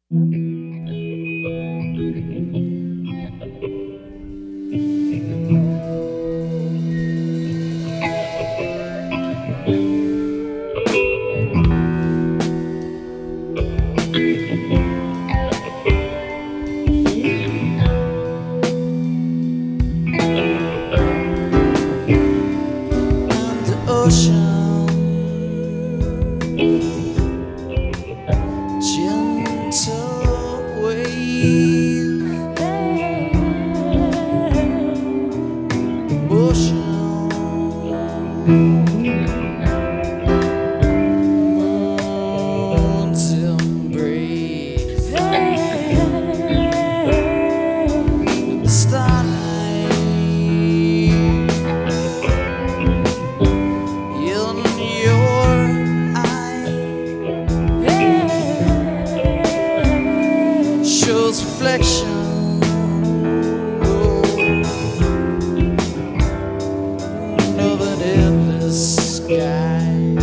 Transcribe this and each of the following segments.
Reflection of an endless sky.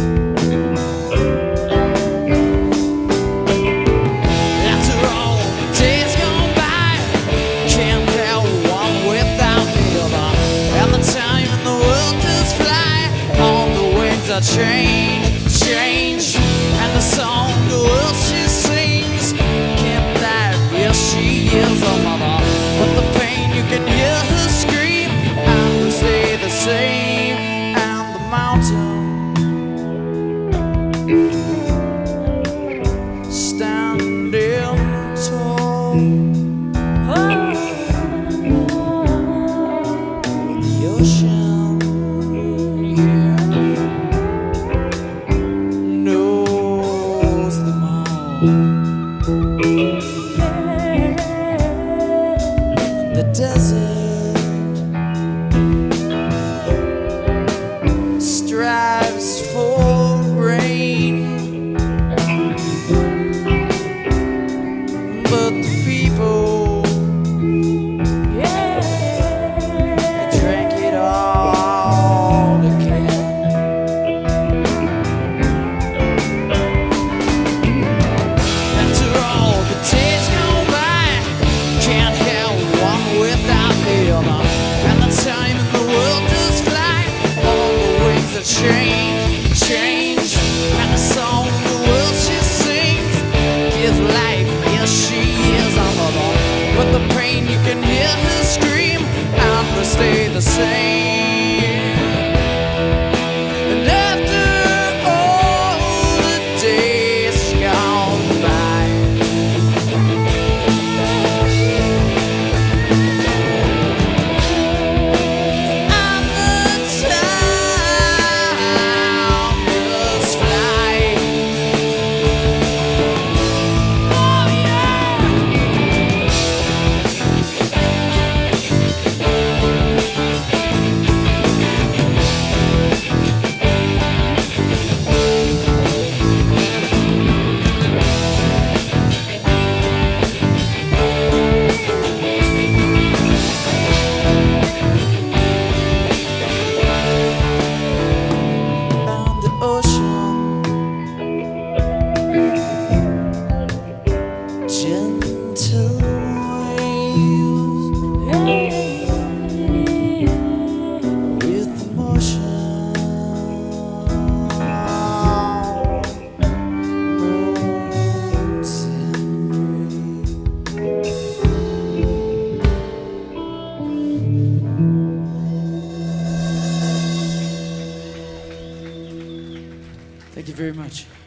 After all the days gone by, can't have one without the other. And the time in the world does fly on the wings of change, and the song the world she sings can't lie. Yes, she is a mother, but the pain you can hear her scream and will stay the same. And the mountain standing tall, the ocean knows them all. The desert strives for rain, but the people they drank it all again. After all the days gone by, can't have one without the other. And the time in the world does fly on the wings of change, and the song the world she sings gives life. Yes, she is a mother, but the pain you can hear her scream and will stay the same. And after all the days gone by, and the time does fly. Oh yeah. And the ocean gentle waves with emotion moves and breathes. Thank you very much.